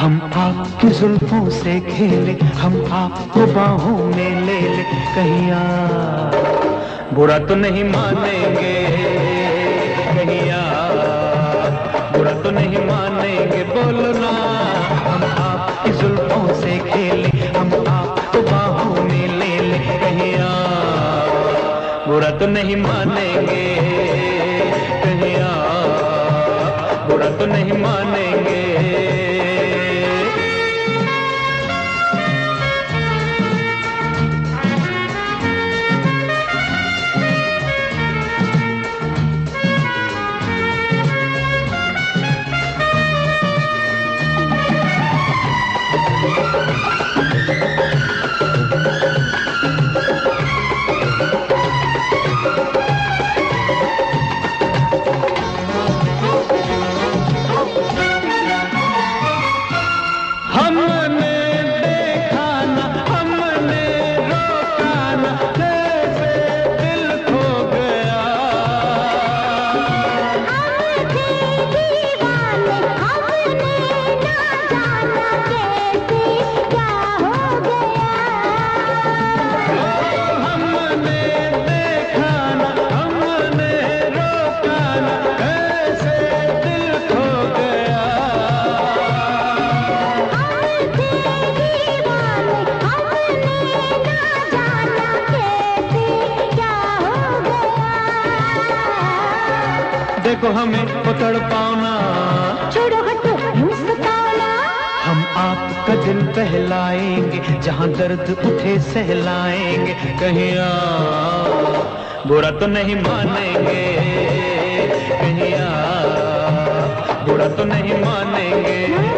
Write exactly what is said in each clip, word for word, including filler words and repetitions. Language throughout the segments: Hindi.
हम आपकी जुल्फों से खेले, हम आपको बाहों में ले ले, कहीं आप बुरा तो नहीं मानेंगे, कहीं आप बुरा तो नहीं मानेंगे, बोलो ना। हम आपकी जुल्फों से खेले, हम आपको बाहों में ले ले, कहीं आप बुरा तो नहीं मानेंगे, कहीं आप बुरा तो नहीं मानेंगे। देखो हमें पकड़ पाना, छोड़ो हटो मुस्कुराना, हम आपका दिल बहलाएंगे, जहां दर्द उठे सहलाएंगे, कहीं आप बुरा तो नहीं मानेंगे, कहीं आप बुरा तो नहीं मानेंगे।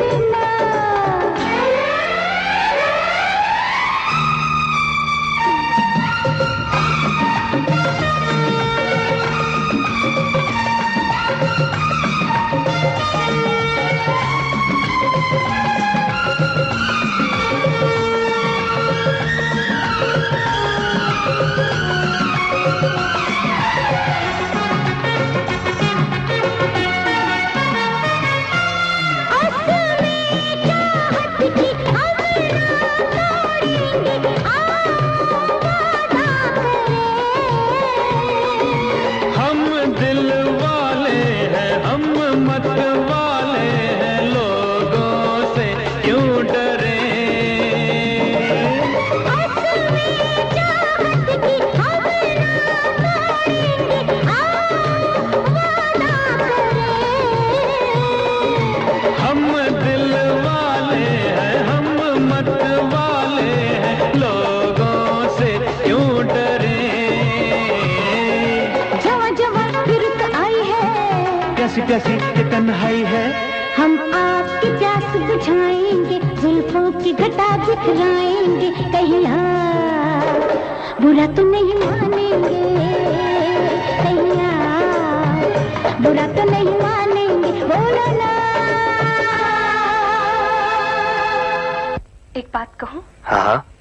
प्यासी प्यासी ये तन्हाई है, हम आपकी प्यास बुझाएंगे, जुल्फों की घटा बिखराएंगे, कहीं आप बुरा तो नहीं मानेंगे, कहीं आप बुरा तो नहीं मानेंगे, बोलो ना। एक बात कहूं? हाँ हाँ।